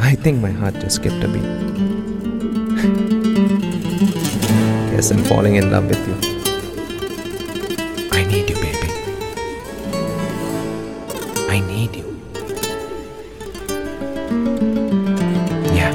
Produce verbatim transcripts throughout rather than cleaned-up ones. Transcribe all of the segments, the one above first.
I think my heart just skipped a beat. Guess I'm falling in love with you. I need you, baby. I need you. Yeah.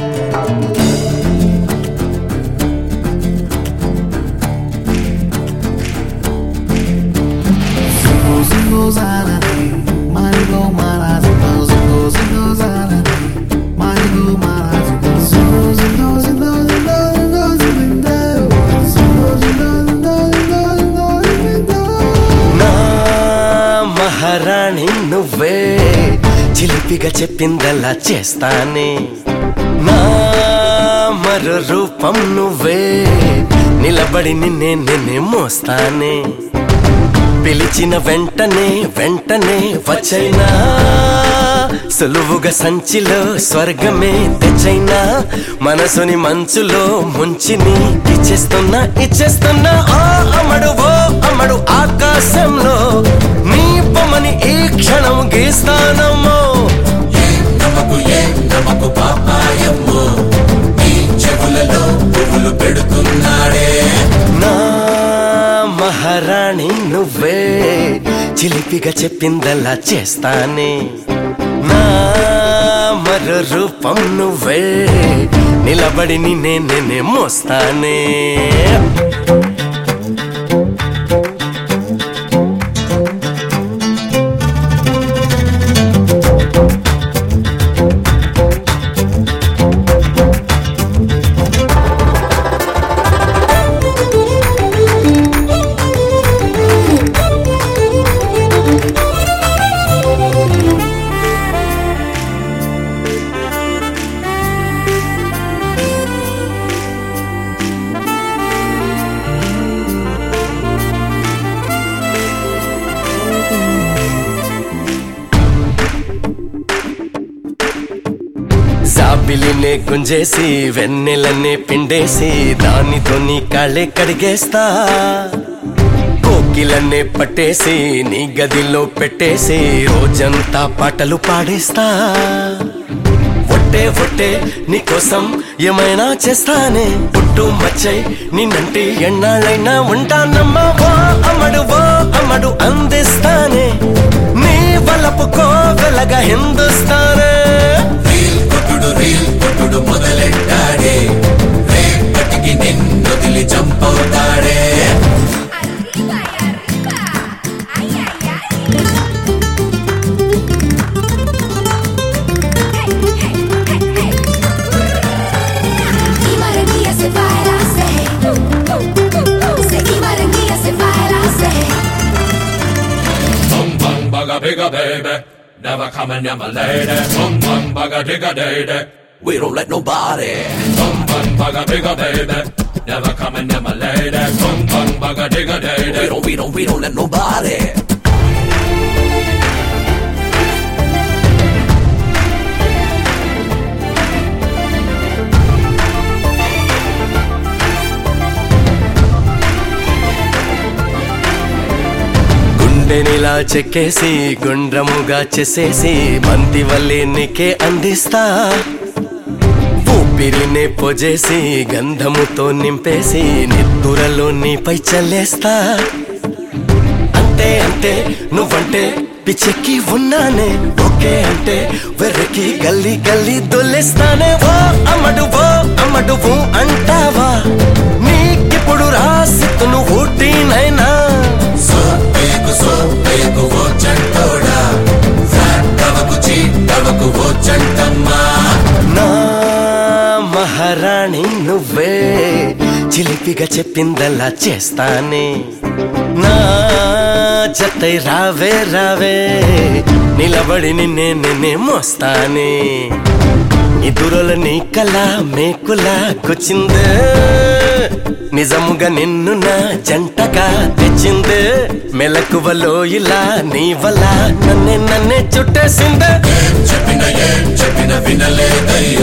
మహారాణి నువ్వే చిలిపిగా చెప్పిందలా చేస్తానే నా మరో రూపం నువ్వే నిలబడి నిన్నే నిన్నే మోస్తానే పిలిచిన వెంటనే వెంటనే వచ్చైనా సులువుగా సంచిలో స్వర్గమే తెచ్చైనా మనసుని మంచులో ముంచిని ఇచ్చేస్తున్నా ఇచ్చేస్తున్నా ఓ అమ్మడు ఓ అమ్మడు ఆకాశంలో నీ బొమ్మని ఈ క్షణం గీస్తానమ్మో నమకు ఏ నమకు పాపాయమ్మో నీ చెవులలో పువ్వులు పెడుతున్నాడే నా మహారాణి నువ్వే చిలిపిగా చెప్పిందలా చేస్తానే నా మరో రూపం నువ్వే నిలబడి నిన్నే నిన్నే మోస్తానే జాబిలినే గుంజేసి వెన్నెలనే పిండేసి దానితో నీ కాళ్ళే కడిగేస్తా కోకిలనే పట్టేసి నీ గదిలో పెట్టేసి రోజంతా పాటలు పాడేస్తా ఒట్టే ఒట్టే నీకోసం ఏమైనా చేస్తానే పుట్టు మచ్చై నిన్నంటి ఎన్నాళ్ళైనా ఉంటానమ్మా ఓ అమ్మడు ఓ అమ్మడు అందిస్తానే నీ వలపు కోవెలగా హిందుస్తానే రీల్ కొట్టుడు మొదలెట్టాడే రేపటికి నిన్నొదిలి చంపవుతాడే Bigger baby, never coming near my lady. Bum bum bugger digger day. We don't let nobody. Bum bum bugger bigger baby, never coming near my lady. Bum bum bugger digger day. We don't, we don't, we don't let nobody. గుండెనిలా చెక్కేసి గుండ్రముగా చేసేసి బంతి వల్లే నీకే అందిస్తా ఊపిరినే పొజేసి గంధముతో నింపేసి నిద్దురలో నీపై చల్లేస్తా అంతే అంతే నువ్వంటే పిచ్చెక్కి ఉన్నానే ఓకే అంటే వెర్రకి గల్లీ గల్లీ దొల్లేస్తానే ఓ అమ్మడు ఓ అమ్మడు అంటావా నీకిప్పుడు రాసిత్తును ఊటీనైనా సోపేకు సోపేకు ఓ చంటోడా సాటవకు చీటవకు ఓ చంటమ్మా నా మహారాణి నువ్వే చిలిపిగా చెప్పిందలా చేస్తానే నా జతై రావే రావే నిలబడి నిన్నే నిన్నే మోస్తానే నిదురల నీ కళ మేకులా కూర్చిందే నిజముగా నిన్ను నా జంటగా తెచ్చిందే మెలకువలో ఇలా నీ వల్ల నన్నే నన్నే చుట్టేసిందే చెప్పిన ఏం చెప్పిన వినలేదయ్యా